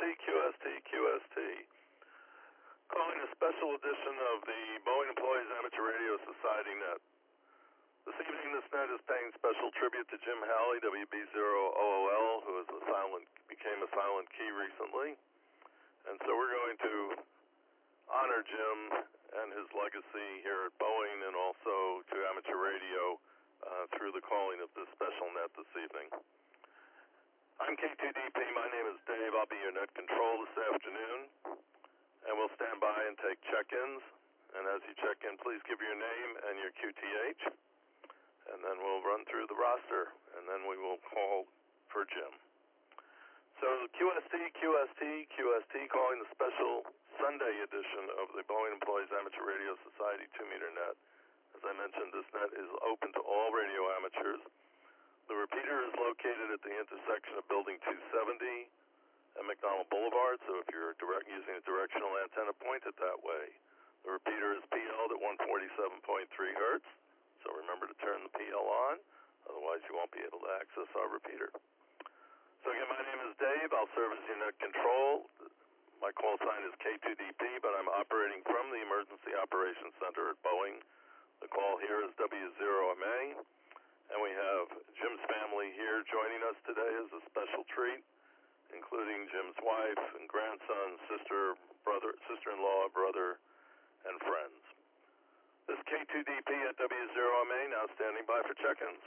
QST, QST. Calling a special edition of the Boeing Employees Amateur Radio Society Net. This evening, this net is paying special tribute to Jim Halley, WB0OOL, who became a silent key recently. And so we're going to honor Jim and his legacy here at Boeing and also to amateur radio through the calling of this special net this evening. I'm K2DP. My name is Dave. I'll be your net control this afternoon. And we'll stand by and take check-ins. And as you check in, please give your name and your QTH. And then we'll run through the roster. And then we will call for Jim. So QST, calling the special Sunday edition of the Boeing Employees Amateur Radio Society 2-meter net. As I mentioned, this net is open to all radio amateurs. The repeater is located at the intersection of Building 270 and McDonald Boulevard, so if you're using a directional antenna, point it that way. The repeater is PL'd at 147.3 hertz, so remember to turn the PL on, otherwise you won't be able to access our repeater. So again, my name is Dave. I'll serve as your net control. My call sign is K2DP, but I'm operating from the Emergency Operations Center at Boeing. The call here is W0MA, and we have Jim's family here joining us today as a special treat, including Jim's wife and grandson, sister-in-law, brother, and friends. This is K2DP at W0MA, now standing by for check-ins.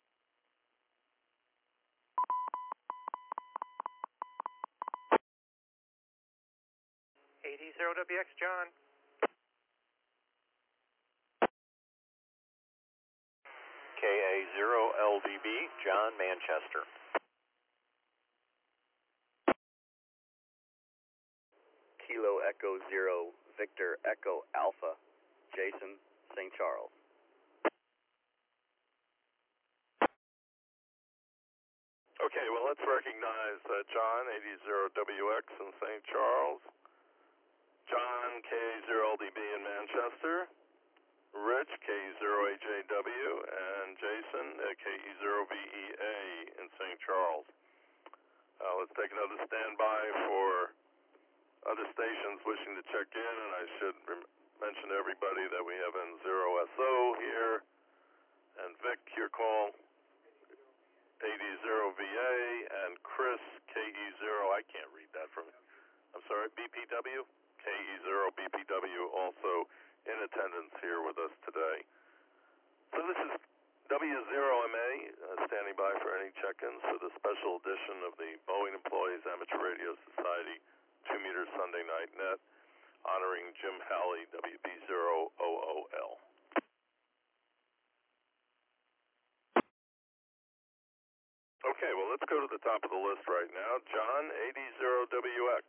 AD0WX, John. KA0LDB, John, Manchester. Kilo Echo Zero, Victor Echo Alpha, Jason, St. Charles. Okay, well, let's recognize John, AD0WX in St. Charles, John, KA0LDB in Manchester, Rich, K0HAW, and Jason, KE0VEA in St. Charles. Let's take another standby for other stations wishing to check in, and I should mention to everybody that we have N0SO here, and Vic, your call, AD0VA, and Chris, KE0, I can't read that from, I'm sorry, BPW, KE0BPW, also in attendance here with us today. So this is W0MA, standing by for any check-ins for the special edition of the Boeing Employees Amateur Radio Society 2-meter Sunday night net, honoring Jim Halley, WB0OOL. Okay, well, let's go to the top of the list right now. John, AD0WX.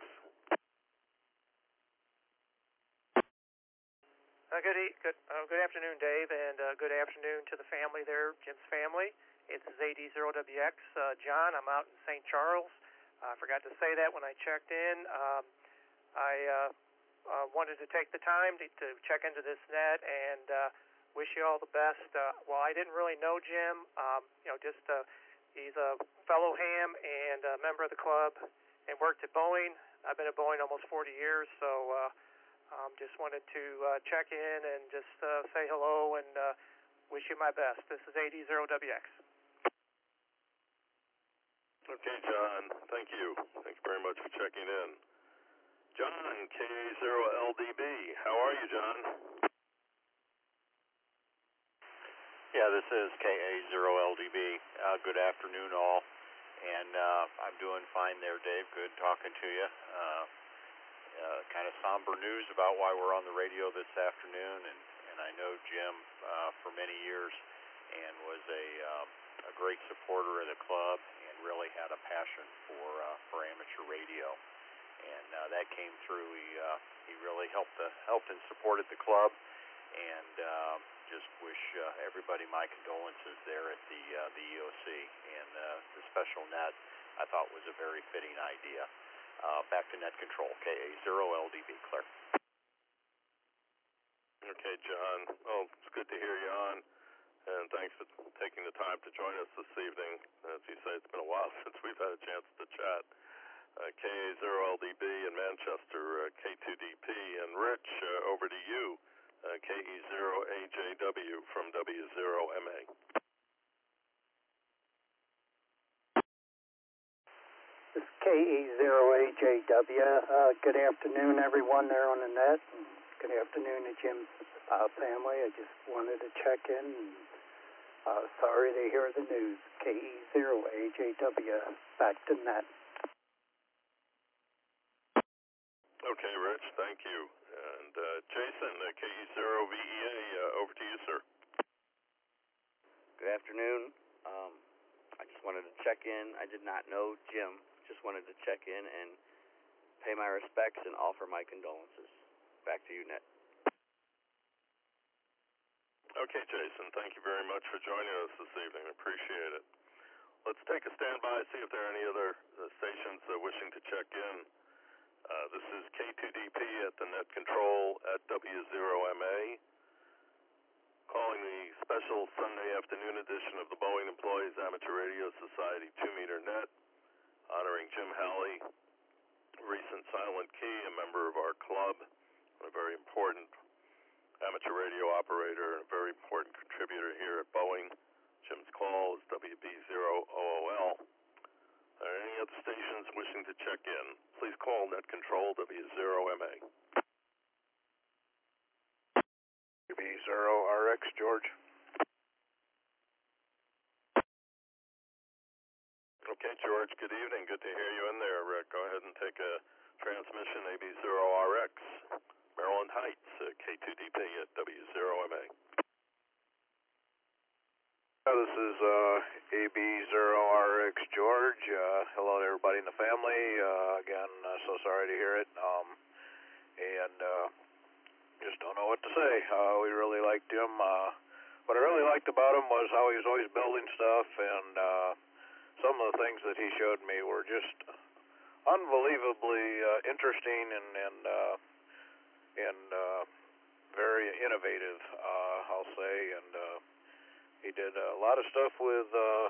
Good afternoon, Dave, and good afternoon to the family there, Jim's family. It's AD0WX. John, I'm out in St. Charles. I forgot to say that when I checked in. I wanted to take the time to check into this net and wish you all the best. Well, I didn't really know Jim. He's a fellow ham and a member of the club and worked at Boeing. I've been at Boeing almost 40 years, so just wanted to check in and just say hello and wish you my best. This is AD0WX. Okay, John. Thank you. Thanks very much for checking in. John, KA0LDB. How are you, John? Yeah, this is KA0LDB. Good afternoon, all. And I'm doing fine there, Dave. Good talking to you. Kind of somber news about why we're on the radio this afternoon, and I know Jim for many years and was a great supporter of the club and really had a passion for amateur radio, and that came through. He really helped and supported the club, and just wish everybody my condolences there at the EOC, and the special net I thought was a very fitting idea. Back to net control, KA0LDB, clear. Okay, John. Well, it's good to hear you on, and thanks for taking the time to join us this evening. As you say, it's been a while since we've had a chance to chat. KA0LDB in Manchester, K2DP. And Rich, over to you, KE0AJW from W0MA. This is KE0AJW. Good afternoon, everyone there on the net. And good afternoon to Jim's family. I just wanted to check in. And, sorry to hear the news. KE0AJW. Back to net. Okay, Rich, thank you. And Jason, KE0VEA, over to you, sir. Good afternoon. I just wanted to check in. I did not know Jim. Just wanted to check in and pay my respects and offer my condolences. Back to you, Net. Okay, Jason, thank you very much for joining us this evening. Appreciate it. Let's take a standby, see if there are any other stations wishing to check in. This is K2DP at the net control at W0MA, calling the special Sunday afternoon edition of the Boeing Employees Amateur Radio Society 2-meter net, honoring Jim Halley, recent Silent Key, a member of our club, a very important amateur radio operator and a very important contributor here at Boeing. Jim's call is WB0OOL. Are there any other stations wishing to check in? Please call net control W0MA. WB0RX, George. Okay, George, good evening. Good to hear you in there. Go ahead and take a transmission, AB0RX, Maryland Heights, K2DP at W0MA. This is AB0RX, George. Hello to everybody in the family. Again, so sorry to hear it. Just don't know what to say. We really liked him. What I really liked about him was how he was always building stuff, and some of the things that he showed me were just unbelievably interesting and very innovative, I'll say. And he did a lot of stuff with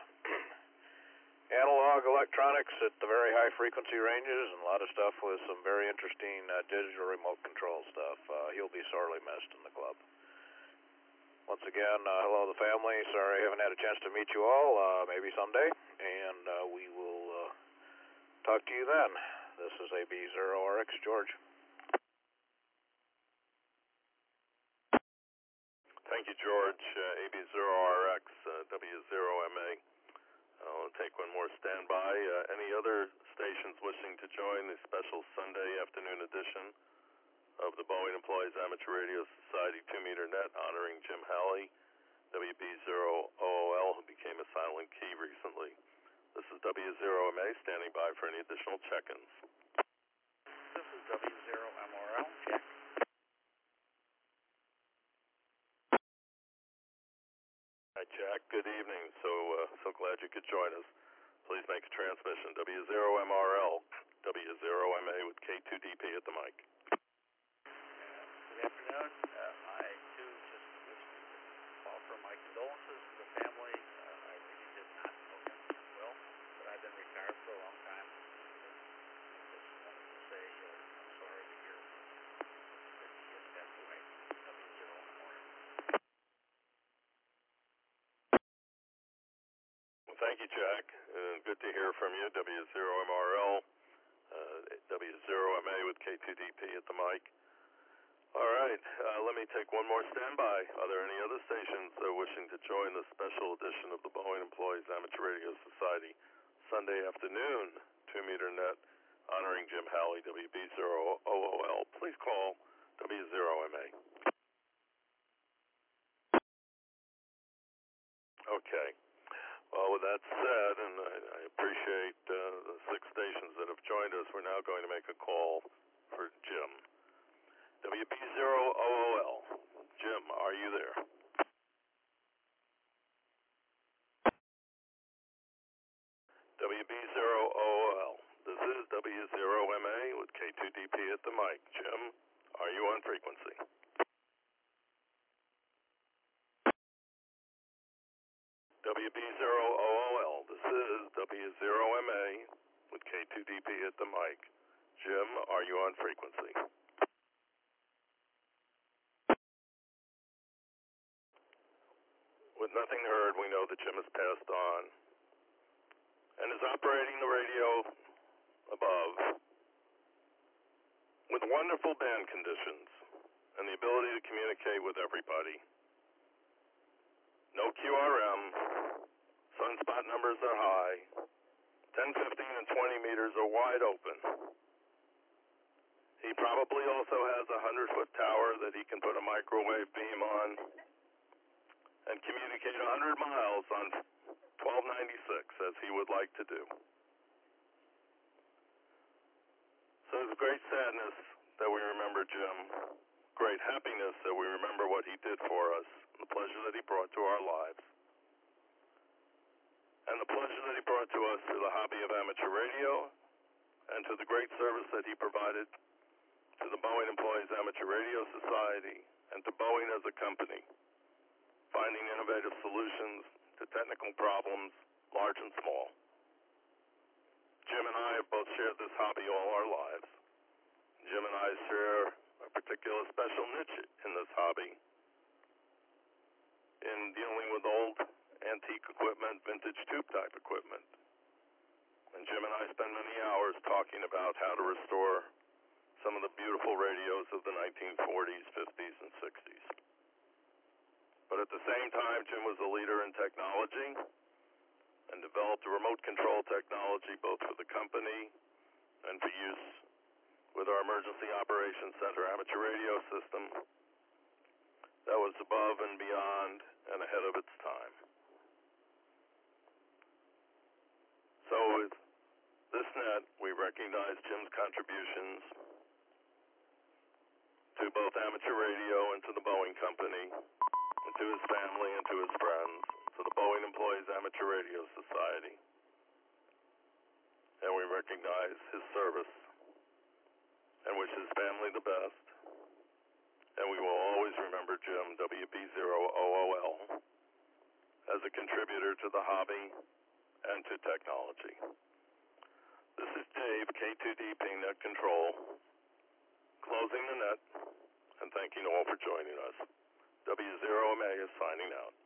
analog electronics at the very high frequency ranges, and a lot of stuff with some very interesting digital remote control stuff. He'll be sorely missed in the club. Once again, hello to the family. Sorry I haven't had a chance to meet you all. Maybe someday, and we will talk to you then. This is AB0RX, George. Thank you, George. AB0RX, W0MA. I'll take one more standby. Any other stations wishing to join the special Sunday afternoon edition of the Boeing Employees Amateur Radio Society 2-meter net honoring Jim Halley, WB0OOL, who became a Silent Key recently. This is W0MA standing by for any additional check-ins. This is W0MRL, check. Hi, Jack. Good evening. So glad you could join us. Please make a transmission. W0MRL, W0MA with K2DP at the mic. Good afternoon. I, too, just wish to offer my condolences to the family. I really did not know him well, but I've been retired for a long time. Just wanted to say I'm sorry to hear that he has passed away. W0MRL. Thank you, Jack. Good to hear from you. W0MRL, W0MA with K2DP at the mic. All right, let me take one more standby. Are there any other stations wishing to join the special edition of the Boeing Employees Amateur Radio Society Sunday afternoon 2-meter net honoring Jim Halley, WB0OOL? Please call W0MA. Okay. Well, with that said, and I appreciate the 6 stations that have joined us, we're now going to make a call for Jim. WB0OOL. Jim, are you there? WB0OOL. This is W0MA with K2DP at the mic. Jim, are you on frequency? WB0OOL. This is W0MA with K2DP at the mic. Jim, are you on frequency? With nothing heard, we know that Jim has passed on and is operating the radio above with wonderful band conditions and the ability to communicate with everybody. No QRM, sunspot numbers are high, 10, 15, and 20 meters are wide open. He probably also has a 100-foot tower that he can put a microwave beam on and communicate 100 miles on 1296 as he would like to do. So it's great sadness that we remember Jim, great happiness that we remember what he did for us, and the pleasure that he brought to our lives, and the pleasure that he brought to us through the hobby of amateur radio and to the great service that he provided to the Boeing Employees Amateur Radio Society and to Boeing as a company, finding innovative solutions to technical problems, large and small. Jim and I have both shared this hobby all our lives. Jim and I share a particular special niche in this hobby in dealing with old antique equipment, vintage tube-type equipment. And Jim and I spend many hours talking about how to restore some of the beautiful radios of the 1940s, 50s, and 60s. But at the same time, Jim was a leader in technology and developed a remote control technology both for the company and for use with our Emergency Operations Center amateur radio system that was above and beyond and ahead of its time. So with this net, we recognize Jim's contributions to both amateur radio and to the Boeing Company, and to his family and to his friends, to the Boeing Employees Amateur Radio Society. And we recognize his service and wish his family the best. And we will always remember Jim, WB0OOL, as a contributor to the hobby and to technology. This is Dave, K2DP Net Control, closing the net and thanking all for joining us. W0 Omega signing out.